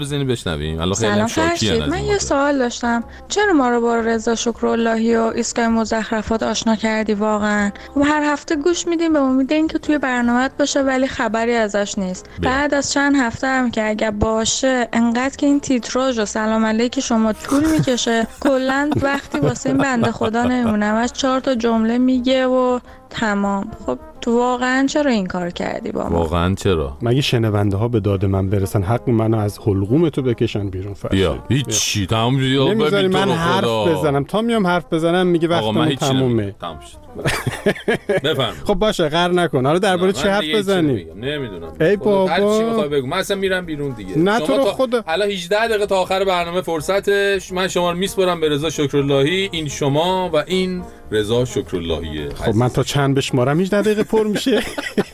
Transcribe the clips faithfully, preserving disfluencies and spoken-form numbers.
بزنی بشنویم. الان خیلی سلام شاکیه. فرشید، من یه سوال داشتم. چرا ما رو با رضا شکراللهی و ایستگاه مزخرفات آشنا کردی واقعا؟ و هر هفته گوش میدیم به امید اینکه توی برنامه‌ات باشه ولی خبری ازش نیست. بیا. بعد از چند هفته هم که اگه باشه انقدر که این تیتراژ و سلام علیک شما طول میکشه، کلا وقتی واسه این بنده خدا نمیمونم از چهار تا جمله میگه و تمام. خب تو واقعا چرا این کار کردی با ما؟ واقعا چرا؟ مگه شنونده ها به داد من برسن حق منو از حلقوم تو بکشن بیرون؟ فرشید بیا هیچی تمام شد. نمیذاری من حرف بزنم. تا میام حرف بزنم میگه وقتمون تمومه. تموم شد. بفهم. خب باشه قهر نکن. حالا درباره چه حرف بزنیم؟ نمیدونم. ای بابا هر چی میخوای بگو. من اصلا میرم بیرون دیگه. نه تو رو خدا. الان هجده دقیقه تا آخر برنامه فرصتش. من شما رو میسپرم به رضا شکراللهی. این شما و این رضا شکراللهیه. خب من تا چند بشمارم هجده دقیقه پر میشه.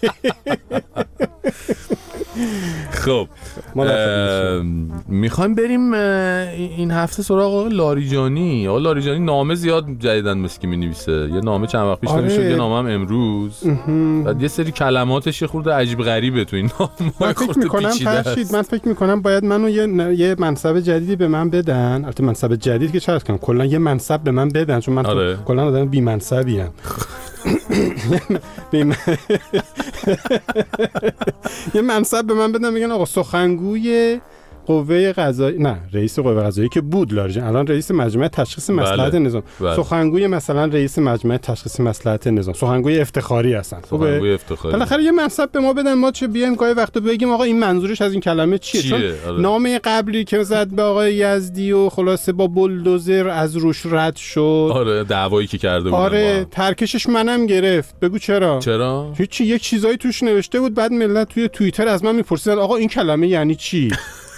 خب میخوایم بریم این هفته سراغ آقا لاریجانی. آقا لاریجانی نامه زیاد جدیدن مسکی مینویسه. یه نامه چند وقت پیش آره. نوشته، یه نامه هم امروز. بعد یه سری کلماتش یه خورده عجیب غریبه تو این نامه. من فکر میکنم فرشید من فکر میکنم باید منو یه یه منصب جدیدی به من بدن. البته منصب جدید که چرا کنم، کلا یه منصب به من بدن چون من آره. کلا آدم بی منصبی ام. یه منصب به من بدن میگن آقا سخنگوی قوه قضایی، نه رئیس قوه قضایی که بود لاریجان، الان رئیس مجمع تشخیص مصلحت بله. نظام بله. سخنگوی مثلا رئیس مجمع تشخیص مصلحت نظام، سخنگوی افتخاری هستن. سخنگوی افتخاری بالاخره یه منصب به ما بدن، ما چه بیایم گاهی وقتا بگیم آقا این منظورش از این کلمه چیه, چیه؟ چون آره. نامه قبلی که زد به آقای یزدی و خلاصه با بولدوزر از روش رد شد. آره دعوایی که کرده بودن. آره ترکشش منم گرفت. بگو چرا؟ چرا؟ هیچ یک چیزایی توش نوشته بود، بعد ملت توی توییتر از من میپرسیدن آقا این کلمه یعنی چی؟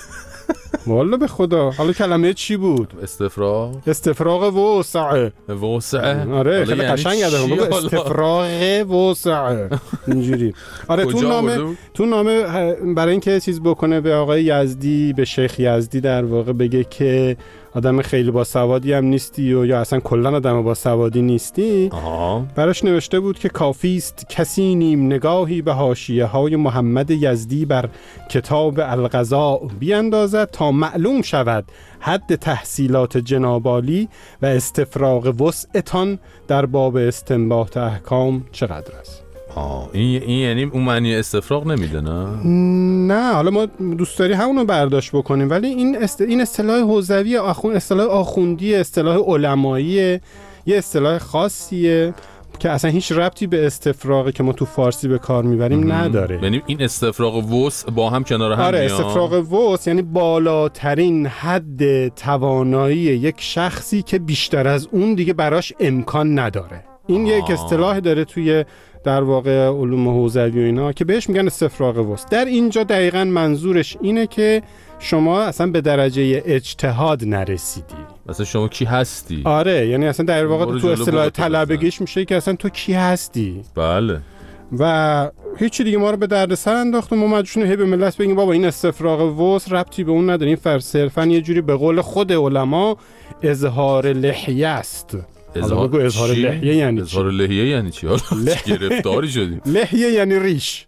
والله به خدا. حالا کلمه چی بود؟ استفراغ. استفراغ وسع. وسع. آره خیلی قشنگ یادم میاد. استفراغ وسع. اینجوری. آره تو نامه تو نامه برای اینکه چیز بکنه به آقای یزدی، به شیخ یزدی در واقع بگه که آدم خیلی باسوادی هم نیستی و یا اصلا کلا آدم باسوادی نیستی. آها. براش نوشته بود که کافی است کسی نیم نگاهی به حاشیه های محمد یزدی بر کتاب القضاء بیاندازد تا معلوم شود حد تحصیلات جنابالی و استفراغ وسعتان در باب استنباط احکام چقدر است. آه این این یعنی اون معنی استفراغ نمیده نه؟ نه حالا ما دوست داری همونو برداشت بکنیم، ولی این است... این اصطلاح حوزوی آخون، اصطلاح آخوندی، اصطلاح علمایی، یه اصطلاح خاصیه که اصلا هیچ ربطی به استفراغی که ما تو فارسی به کار میبریم نداره. یعنی این استفراغ وسع با هم کنار هم آره میان. استفراغ وسع یعنی بالاترین حد توانایی یک شخصی که بیشتر از اون دیگه براش امکان نداره. این آه. یک اصطلاح داره توی در واقع علوم حوزوی و اینا که بهش میگن استفراغ وسع. در اینجا دقیقاً منظورش اینه که شما اصلا به درجه اجتهاد نرسیدی. اصلا شما کی هستی؟ آره یعنی اصلا در واقع تو اصطلاح طلبگیش میشه که اصلا تو کی هستی. بله. و هیچی دیگه ما رو به دردسر انداخت و ما مجبوریم هی به ملت بگیم بابا این استفراغ وسع ربطی به اون نداره، این صرفاً یه جوری به قول خود علما اظهار لحیه است. اظهار بگو اظهار لحیه یعنی چی؟ اظهار لحیه یعنی چی؟ حالا گرفتاری شدیم. لحیه یعنی ریش.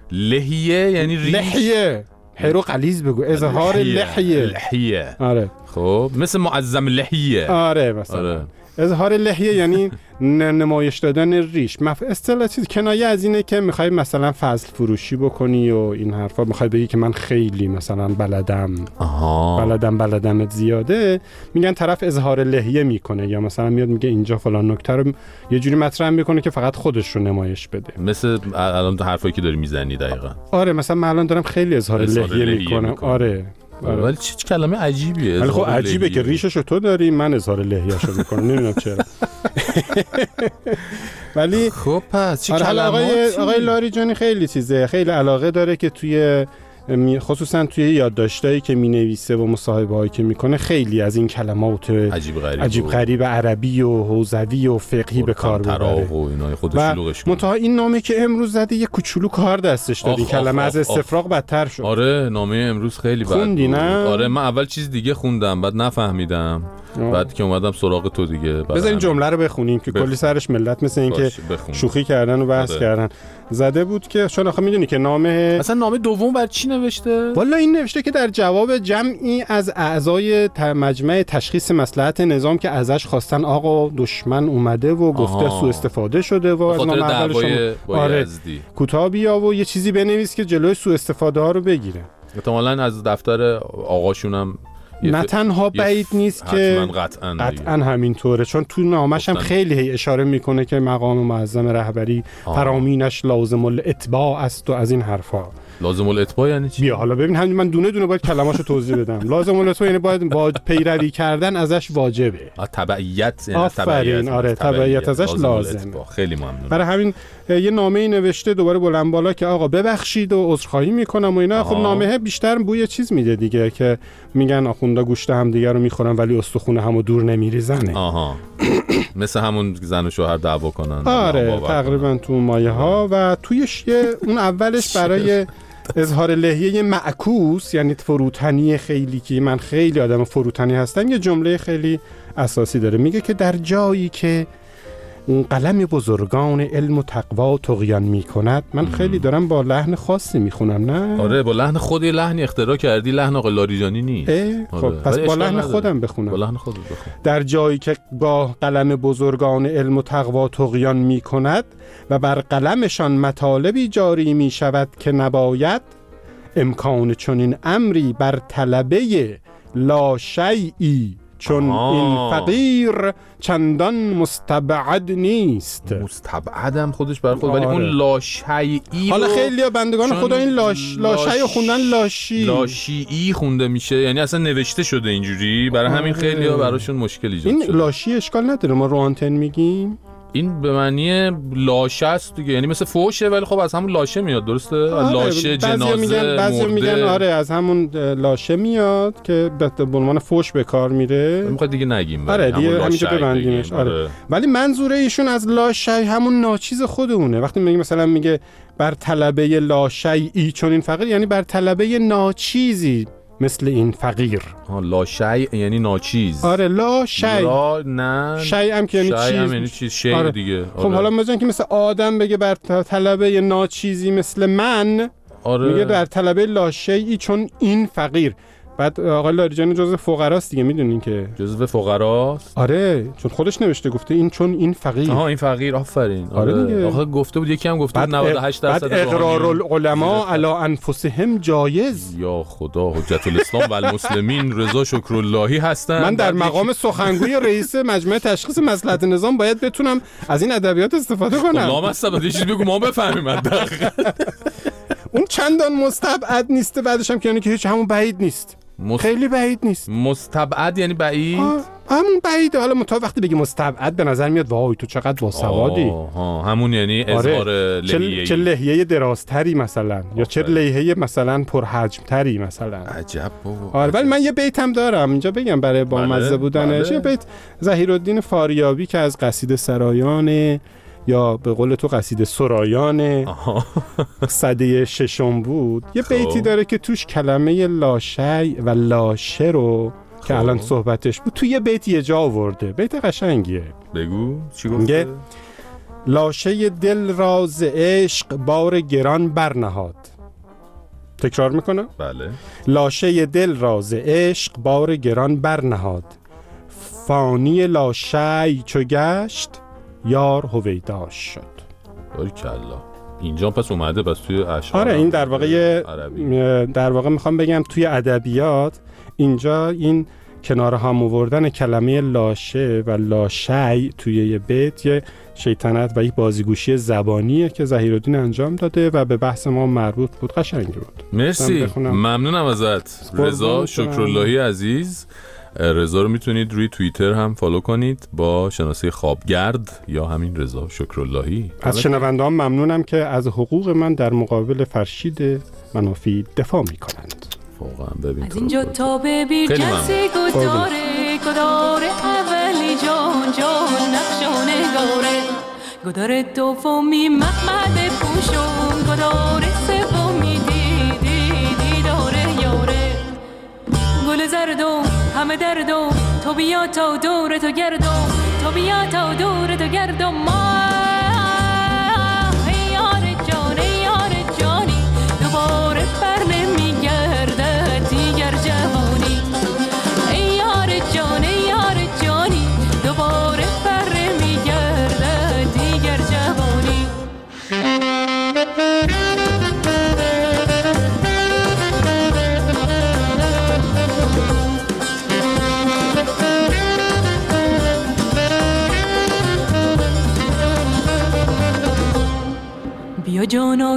لحیه یعنی ریش. لحیه حیرو قلیز بگو. اظهار لحیه. لحیه. آره. خب مثل معظم لحیه. آره مثلا. آره. اظهار لحیه یعنی نمایش دادن ریش. مف... اصطلاح چیز کنایه از اینه که میخوای مثلا فضل فروشی بکنی و این حرفا، میخوای بگی که من خیلی مثلا بلدم. آها. بلدم بلدمت زیاده، میگن طرف اظهار لحیه میکنه، یا مثلا میاد میگه اینجا فلان نکته رو یه جوری مطرح میکنه که فقط خودش رو نمایش بده. مثل الان حرفایی که داری میزنی دقیقاً. آره مثلا من الان دارم خیلی اظهار لحیه میکنم. آره. آره. ولی چه کلمه عجیبیه. ولی خب عجیبه که ریششو تو داری، من اظهار لحیه‌شو میکنم. نمیدونم چرا. ولی خب پس چه آره کلماتی؟ آقای آقای لاریجانی خیلی چیزه، خیلی علاقه داره که توی خصوصا توی یادداشتایی که مینویسه و مصاحبه‌هایی که میکنه خیلی از این کلمات عجیب غریب عجیب غریب عربی و حوزوی و فقهی به کار ببره و اینا خودش شلوغش کنه. منتها این نامه که امروز زده یه کوچولو کار دستش داد، این کلمه از استفراغ بدتر شد. آره نامه امروز خیلی بد خوندی نه؟ آره من اول چیز دیگه خوندم بعد نفهمیدم آه. بعد که اومدم سراغ تو دیگه بذار این جمله رو بخونیم که کلی سرش ملت مثل این که شوخی کردن و بحث آره. کردن. زده بود که چون آخه میدونی که نامه اصلا نامه دوم بر چی نوشته؟ والا این نوشته که در جواب جمعی از اعضای مجمع تشخیص مصلحت نظام که ازش خواستن آقا دشمن اومده و گفته سوء استفاده شده و از نام اول شما آره کوتاه بیا و یه چیزی بنویس که جلوی سوء استفاده ها رو بگیره. احتمالاً از دفتر آقاشونم نه تنها بعید نیست که قطعاً قطعاً همینطوره، چون تو نامش هم خیلی اشاره میکنه که مقام معظم رهبری فرامینش لازم الاتباع است و از این حرفا. لازم الاتباع یعنی چی؟ بیا حالا ببین، همین من دونه دونه باید کلماشو توضیح بدم. لازم الاتباع یعنی باید با پیروی کردن ازش واجبه. تبعیت یعنی آفرین، آره تبعیت ازش لازمه. خیلی ممنون. برای همین یه نامه‌ای نوشته دوباره بلند بالا که آقا ببخشید و عذرخواهی میکنم و اینا. خب نامه بیشتر بوی چیز میده دیگه، که میگن آخوندا گوشت هم دیگه رو میخورن ولی استخونه همو دور نمیریزنه. آها. مثل همون زن و شوهر دعوا کنن. آره تقریبا تو مایه ها. و تویش اون اولش برای اظهار لحیه معکوس، یعنی فروتنی خیلی که من خیلی آدم فروتنی هستم، یه جمله خیلی اساسی داره. میگه که در جایی که قلم بزرگان علم و تقوا طغیان میکند، من خیلی دارم با لحن خاصی میخونم نه؟ آره با لحن خودی لحنی اختراع کردی، لحن آقا لاریجانی نیست. خب آره. پس با لحن خودم بخونم. با لحن خودت بخون. در جایی که با قلم بزرگان علم و تقوا طغیان میکند و بر قلمشان مطالبی جاری میشود که نباید، امکان چنین امری بر طلبه لا شیئی چون آه. این فقیر چندان مستبعد نیست. مستبعدم خودش بر خود، ولی اون لاشیئی حالا خیلی بندگان خدا این لاش لاشی خوندن لاشی لاشیئی خونده میشه، یعنی اصلا نوشته شده اینجوری، برای همین خیلی ها براشون مشکل ایجاد این شده. لاشی اشکال نداره، ما رو آنتن میگیم. این به معنی لاشه است دیگه، یعنی مثل فوشه ولی خب از همون لاشه میاد. درسته؟ لاشه جنازه میگن، بعضی میگن آره از همون لاشه میاد که به عنوان فوش به کار میره. میخواد دیگه نگیم. آره دیگه همینجا ببندیمش. آره. آره ولی منظوره ایشون از لاشه همون ناچیز خودمونه. وقتی میگه مثلا میگه بر طلبه لاشیئی چون این فقیر، یعنی بر طلبه ناچیزی مثل این فقیر. ها لا شیء یعنی ناچیز. آره لا شیء. لا نه شیء هم که یعنی چیز. شیء هم یعنی چیز شیء آره. دیگه. آره. خب حالا مثلا که مثل آدم بگه بر طلبه ناچیزی مثل من، آره. میگه در طلبه لا شیئی چون این فقیر. بعد آقای لاریجانی جزو فقراست دیگه، میدونین که جزو فقراست. آره چون خودش نوشته گفته این چون این فقیر. آها این فقیر، آفرین. آره, آره دیگه. آخه گفته بود، یکی هم گفته بود نود و هشت درصد. بعد اقرار العلماء علی انفسهم جایز. یا خدا، حجت الاسلام و المسلمین رضا شکراللهی هستن. من در مقام سخنگوی رئیس مجمع تشخیص مصلحت نظام باید بتونم از این ادبیات استفاده کنم. لامصب یه چیزی بگو ما بفهمیم. اون چندان مستبعد نیست، بعدش هم که یعنی که هیچ همون بعید نیست. مست... خیلی بعید نیست. مستبعد یعنی بعید؟ همون بعیده. حالا متا وقتی بگی مستبعد به نظر میاد وای تو چقدر باسوادی. آها همون یعنی اظهار آره. لحیه‌ای. چه لحیه درازتری مثلا، یا چه لحیه مثلا پرحجمتری مثلا. عجب بابا. آره ولی من یه بیتم دارم اینجا بگم برای بامزه بودنش. یه بیت ظهیرالدین فاریابی که از قصیده سرایان یا به قول تو قصیده سرایان سده ششم بود، یه بیتی داره که توش کلمه لاشی و لاشه رو که الان صحبتش بود توی یه بیت یه جا آورده. بیت قشنگیه. بگو چی گفته؟ لاشه دل راز عشق بار گران برنهاد. تکرار میکنم؟ بله. لاشه دل راز عشق بار گران برنهاد، فانی لاشه چو گشت یار هویداش شد. باریکلا. اینجا پس اومده پس توی اشعار. آره این در واقع در واقع میخوام بگم توی ادبیات اینجا این کنار هم آوردن کلمه لاشه و لاشی توی یه بیت یه شیطنت و یک بازیگوشی زبانیه که ظهیرالدین انجام داده و به بحث ما مربوط بود. قشنگ بود. مرسی. ممنونم ازت رضا شکراللهی عزیز. رضا رو میتونید روی توییتر هم فالو کنید با شناسه خوابگرد یا همین رضا شکراللهی. از شنونده‌ام ممنونم که از حقوق من در مقابل فرشید منافی دفاع میکنند. واقعا ببین از اینجا تا به بیر کسی گداره گداره اولی جان جان نقش و نگاره گداره دومی محمد پوشون گداره سومی دیدی دیداره یاره گل زردو همه دردو تو بیا تا دور تو گردو تو بیا تا دور تو گردو ما یار جان یار جانی دوباره بر نمی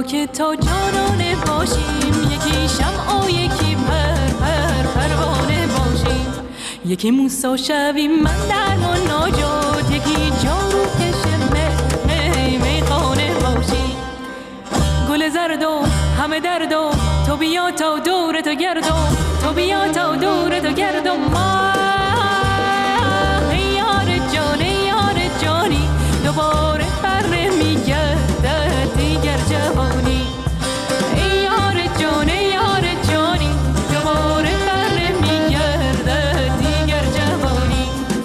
ما که تا جانانه باشیم، یکی شمع و یکی پر پر پروانه باشیم. یکی موسی شویم من در مناجات، یکی جارو کش می میخانه باشیم. گل زرد و همه درد و تو بیا تا دور تو گرد و تو بیا تا دور تو گرد و ما یار جان یار جانی دوباره بر نمیگردد دیگر جوانی. یار جان یار جانی دوباره بر نمیگردد دیگر جوانی.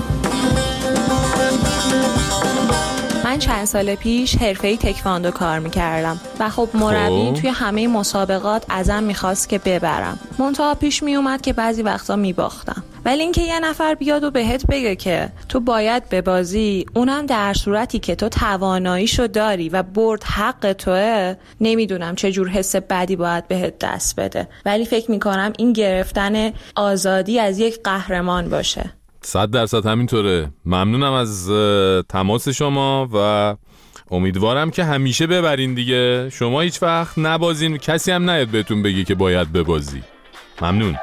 من چند سال پیش حرفه‌ای تکواندو کار میکردم و خب مربی توی همه مسابقات ازم میخواست که ببرم. منتها پیش میومد که بعضی وقتا میباختم. ولی اینکه یه نفر بیاد و بهت بگه که تو باید ببازی، اونم در صورتی که تو تواناییشو داری و برد حق توه، نمیدونم چه جور حس بدی باید بهت دست بده. ولی فکر میکنم این گرفتن آزادی از یک قهرمان باشه. صد درصد همینطوره. ممنونم از تماس شما و امیدوارم که همیشه ببرین دیگه. شما هیچ وقت نبازین، کسی هم نیاد بهتون بگی که باید ببازی. ممنون.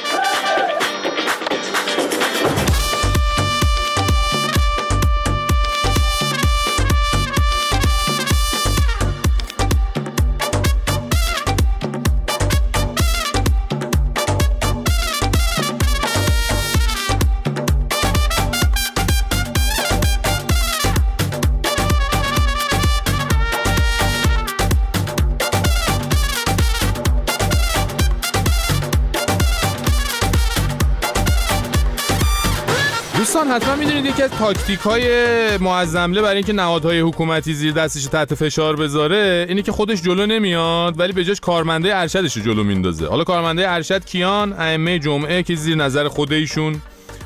دوستان حتما میدونید یکی از تاکتیک‌های معظمله برای اینکه نهادهای حکومتی زیر دستش تحت فشار بذاره اینه که خودش جلو نمیاد ولی به جاش کارمنده ارشدش رو جلو میندازه. حالا کارمنده ارشد کیان؟ ائمه جمعه که زیر نظر خود ایشون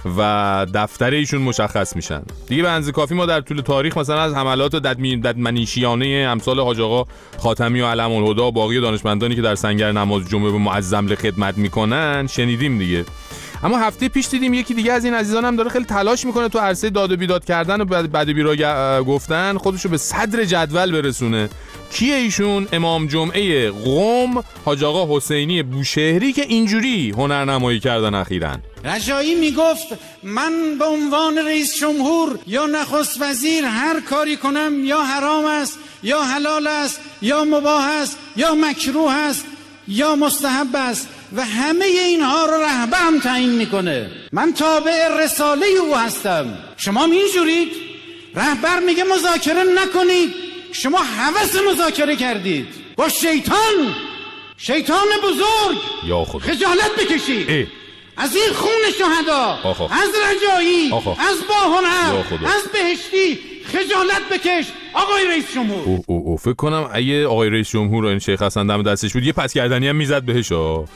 و دفتر ایشون مشخص میشن. دیگه به اندازه کافی ما در طول تاریخ مثلا از حملات ددمنیشیانه امثال حاج آقا خاتمی و علم الهدی و باقی دانشمندانی که در سنگر نماز جمعه به معظمله خدمت میکنن شنیدیم دیگه. اما هفته پیش دیدیم یکی دیگه از این عزیزانم داره خیلی تلاش میکنه تو عرصه داد و بیداد کردن و بد و بیرا گفتن خودشو به صدر جدول برسونه. کیه ایشون؟ امام جمعه قم حاج آقا حسینی بوشهری که اینجوری هنرنمایی کردن اخیراً. رجایی میگفت من به عنوان رئیس جمهور یا نخست وزیر هر کاری کنم یا حرام است یا حلال است یا مباح است یا مکروه است یا مستحب است و همه اینها رو رهبرم تعیین میکنه. من تابع رساله او هستم. شما اینجورید؟ رهبر میگه مذاکره نکنید، شما هوس مذاکره کردید با شیطان، شیطان بزرگ. یا خدا خجالت بکشید اه. از این خون شهدا، آخو. از رجایی، آخو. از باهنر، از بهشتی خجالت بکش آقای رئیس جمهور. او او او فکر کنم اگه آقای رئیس جمهور و این شیخ حسن دم دستش بود یه پس گردنی هم میزد بهش.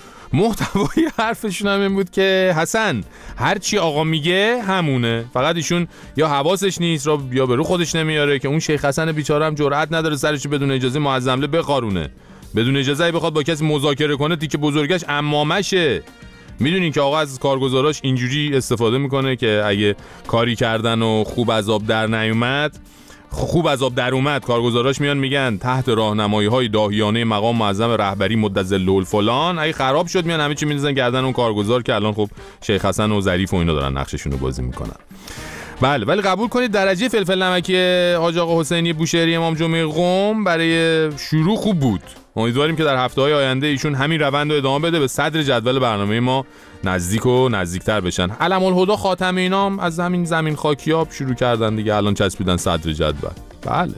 محتوای حرفشون هم این بود که حسن هر چی آقا میگه همونه، فقط ایشون یا حواسش نیست یا به رو خودش نمیاره که اون شیخ حسن بیچاره هم جرئت نداره سرش بدون اجازه معظمله بقارونه، بدون اجازه بخواد با کسی مذاکره کنه تیکه بزرگش عمامشه. میدونین که آقا از کارگزاراش اینجوری استفاده میکنه که اگه کاری کردن و خوب از آب در نیومد خوب از آب در اومد کارگزاراش میان میگن تحت راهنمایی‌های داهیانه مقام معظم رهبری مدظل الفلان اگه خراب شد میان همه چی میندازن گردن اون کارگزار که الان خب شیخ حسن و ظریف و اینا دارن نقششون رو بازی میکنن. بله ولی قبول کنید درجه فلفل نمکی حاج آقا حسینی بوشهری امام جمعه قم برای شروع خوب بود. امیدواریم که در هفته‌های آینده ایشون همین روند رو ادامه بده، به صدر جدول برنامه ما نزدیک و نزدیکتر بشن. علم الهدی خاتم اینام از همین زمین خاکیاب شروع کردن دیگه، الان چسبیدن صدر جدول. بله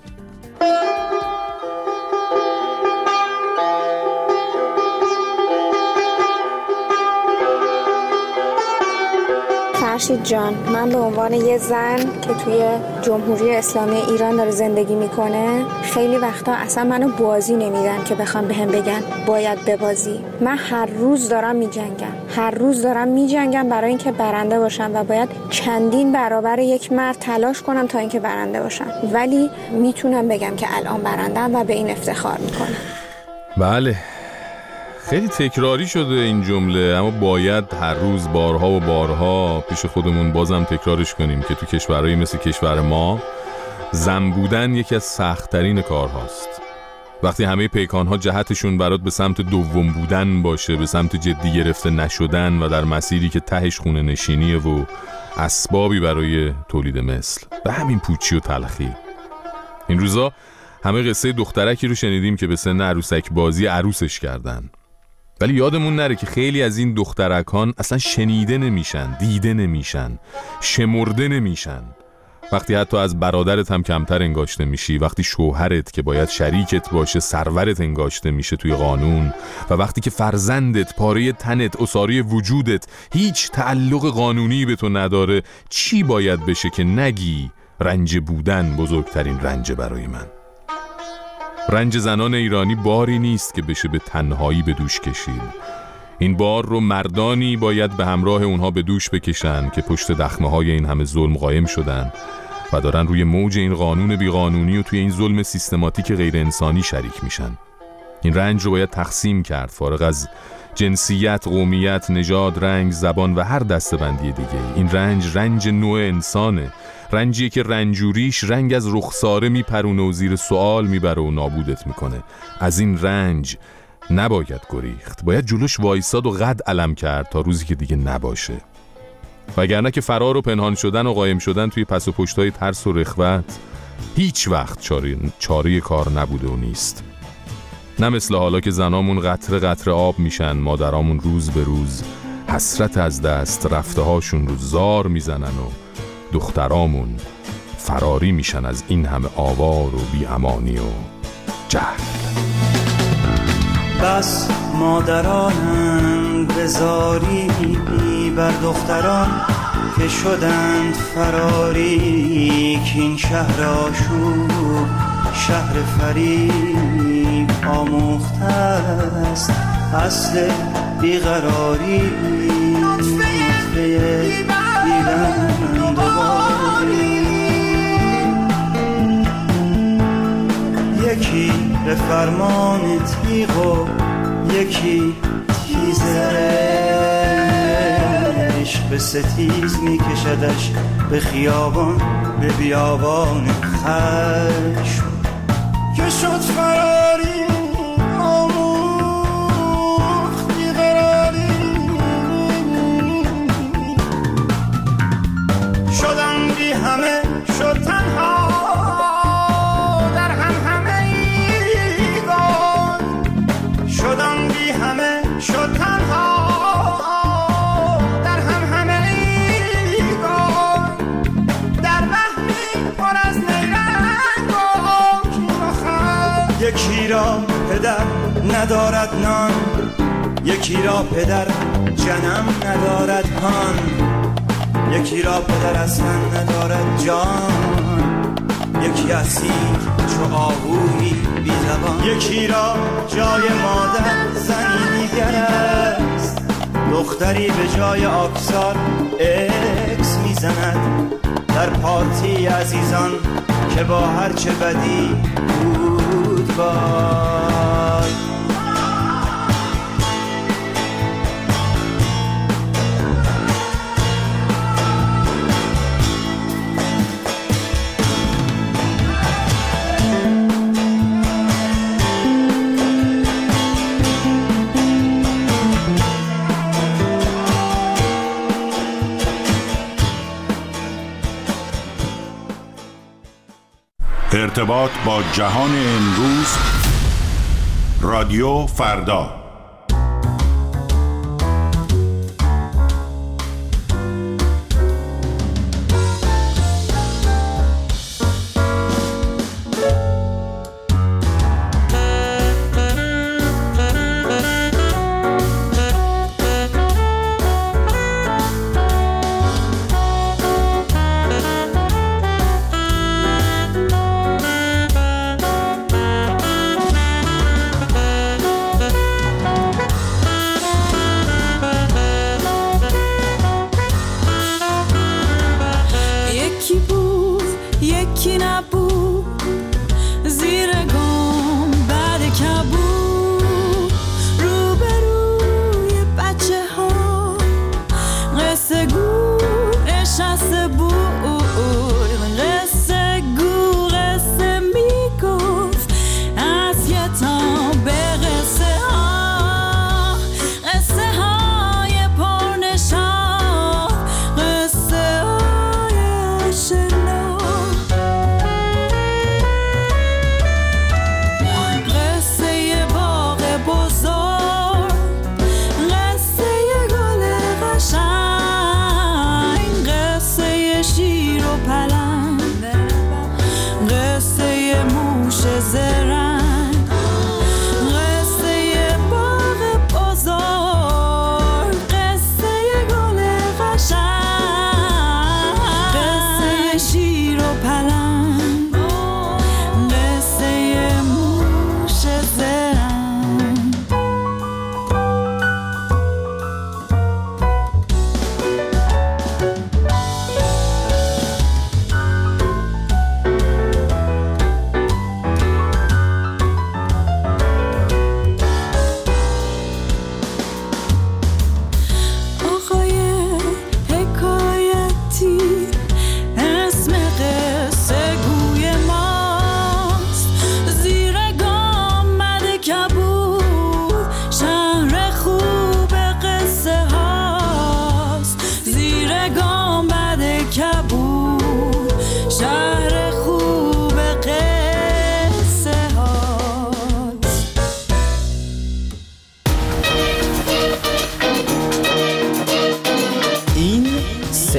فرشید جان، من به عنوان یه زن که توی جمهوری اسلامی ایران داره زندگی میکنه خیلی وقتا اصلا منو بازی نمیدن که بخوام بهم بگن باید ببازی. من هر روز دارم میجنگم هر روز دارم میجنگم برای اینکه برنده باشم و باید چندین برابر یک مرد تلاش کنم تا اینکه برنده باشم، ولی میتونم بگم که الان برندم و به این افتخار میکنم. بله خیلی تکراری شده این جمله، اما باید هر روز بارها و بارها پیش خودمون بازم تکرارش کنیم که تو کشورهایی مثل کشور ما زن بودن یکی از سخت‌ترین کارهاست. وقتی همه پیکانها جهتشون برات به سمت دوم بودن باشه، به سمت جدی گرفته نشدن و در مسیری که تهش خونه نشینیه و اسبابی برای تولید مثل، به همین پوچی و تلخی. این روزا همه قصه دخترکی رو شنیدیم که به سن عروسک بازی عروسش کردن، ولی یادمون نره که خیلی از این دخترکان اصلا شنیده نمیشن، دیده نمیشن، شمرده نمیشن. وقتی حتی از برادرت هم کمتر انگاشته میشی، وقتی شوهرت که باید شریکت باشه سرورت انگاشته میشه توی قانون، و وقتی که فرزندت، پاره تنت، اساری وجودت هیچ تعلق قانونی به تو نداره، چی باید بشه که نگی رنج بودن بزرگترین رنج برای من؟ رنج زنان ایرانی باری نیست که بشه به تنهایی به دوش کشید. این بار رو مردانی باید به همراه اونها به دوش بکشن که پشت دخمه های این همه ظلم قائم شدن و دارن روی موج این قانون بیقانونی و توی این ظلم سیستماتیک غیر انسانی شریک میشن. این رنج رو باید تقسیم کرد، فارغ از جنسیت، قومیت، نژاد، رنگ، زبان و هر دسته‌بندی دیگه. این رنج رنج نوع انسانه، رنجیه که رنجوریش رنگ از رخساره میپرونه و زیر سوال میبره و نابودت میکنه. از این رنج نباید گریخت، باید جلوش وایساد و قد علم کرد تا روزی که دیگه نباشه. وگرنه که فرار و پنهان شدن و قایم شدن توی پس و پشتای ترس و رخوت هیچ وقت چاره, چاره کار نبوده و نیست. نه مثل حالا که زنامون قطره قطره آب میشن، مادرامون روز به روز حسرت از دست رفته هاشون رو زار میزنن و دخترامون فراری میشن از این همه آوار و بی‌امانی و جهل. بس مادرانند بزاری بر دختران که شدند فراری، که این شهر آشوب شهر فریب آموخته است اصل بیقراری، نطفه دیدن دوباری. یکی به فرمان تیغ و یکی تیزش به ستیز می کشدش به خیابان به بیابان خشم، که شد فراری آموخت بیقراری، شدن بی همه شد تنها در هم همه ایگان، شدن بی همه شد تنها در هم همه ایگان، در وهمی پر از نیرنگ و کین و خم. یکی را پدر ندارد نان، یکی را پدر جنم ندارد هان، یکی را پدر اصلا ندارد جان، یکی اسیر چو آهویی بی زبان، یکی را جای مادر زنی دیگر است، دختری به جای آبسار اکس میزند در پارتی عزیزان که با هرچه بدی بود بای. ارتباط با جهان امروز، رادیو فردا.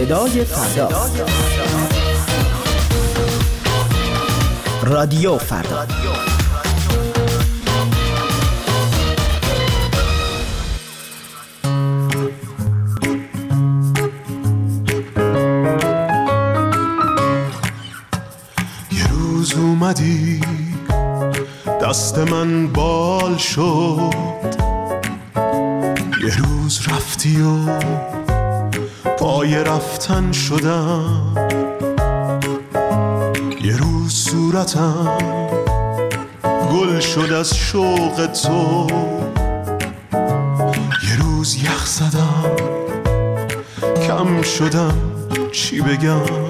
صدای فردا. رادیو فردا. یه روز اومدی دست من بال شد، یه روز رفتی و پای رفتن شدم، یه روز صورتم گل شد از شوق تو، یه روز یخ زدم کم شدم چی بگم.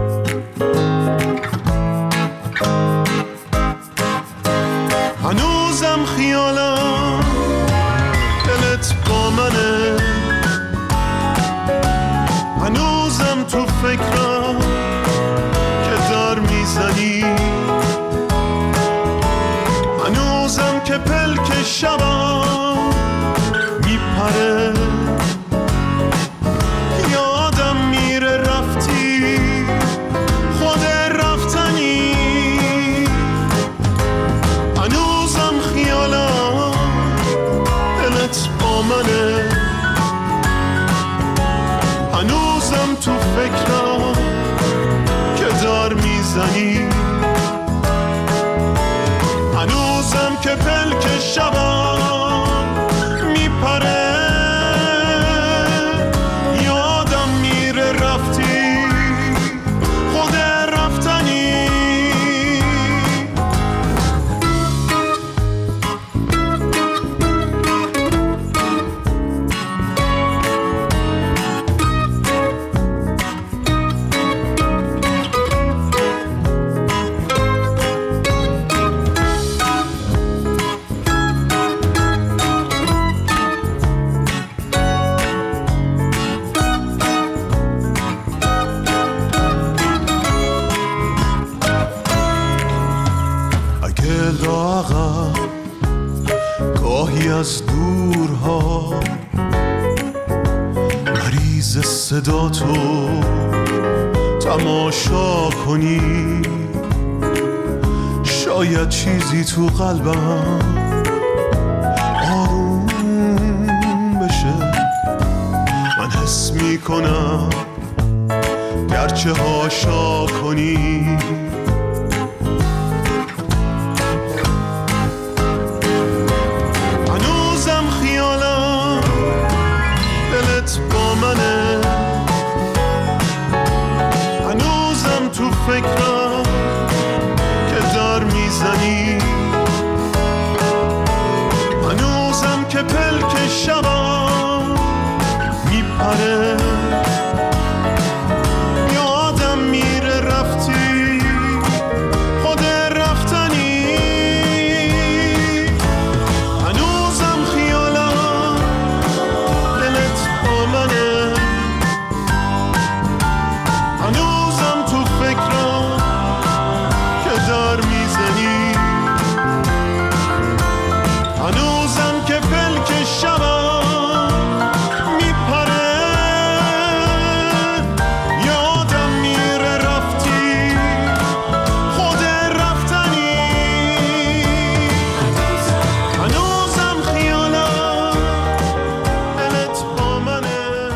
هنوزم خیالم دلت با منه، هنوزم تو فکرم که دار میزنی، هنوزم که پلک شبم میپره، یادم میره رفتی خود رفتنی، هنوزم خیالم دلت با منه، هنوزم تو فکرم که دار میزنی، هنوزم که پلک شبم میپره، یادم میره رفتی خود رفتنی. گاهی از دورها مریض صدا تو تماشا کنی، شاید چیزی تو قلبم آروم بشه، من حس میکنم گرچه هاشا کنی، با منه، هنوزم تو فکرم که دار میزنی، هنوزم که پلک شبم میپره، یادم میره رفتی خود رفتنی، هنوزم خیالم دلت با منه، هنوزم تو فکرم که دار میزنی، هنوزم که پلک شبم میپره، یادم میره رفتی خود رفتنی، هنوزم خیالم دلت با منه.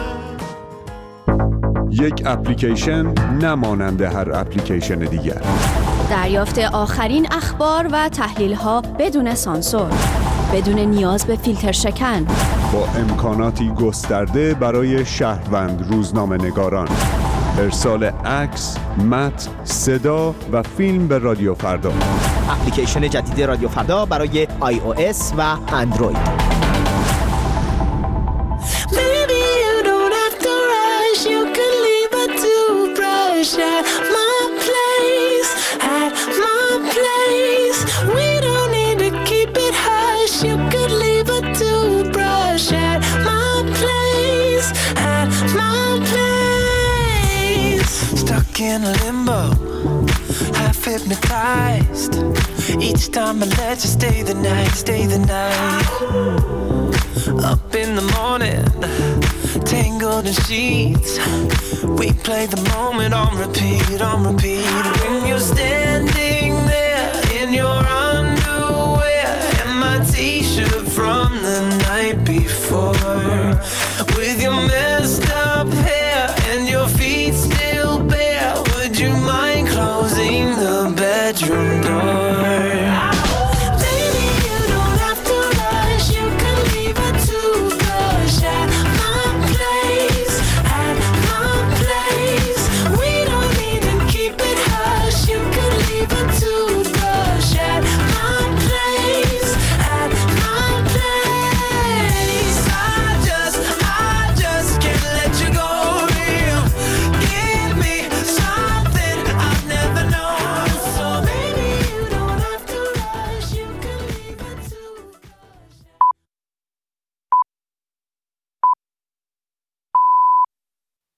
یک اپلیکیشن نمانند هر اپلیکیشن دیگر. دریافت آخرین اخبار و تحلیل‌ها بدون سانسور، بدون نیاز به فیلتر شکن، با امکاناتی گسترده برای شهروند روزنامه‌نگاران، ارسال عکس، متن، صدا و فیلم به رادیو فردا. اپلیکیشن جدید رادیو فردا برای آی او اس و اندروید. In limbo, half hypnotized. Each time I let you stay the night, stay the night. Up in the morning, tangled in sheets. We play the moment on repeat, on repeat. When you're standing there in your underwear and my t-shirt from the night before, with your messed up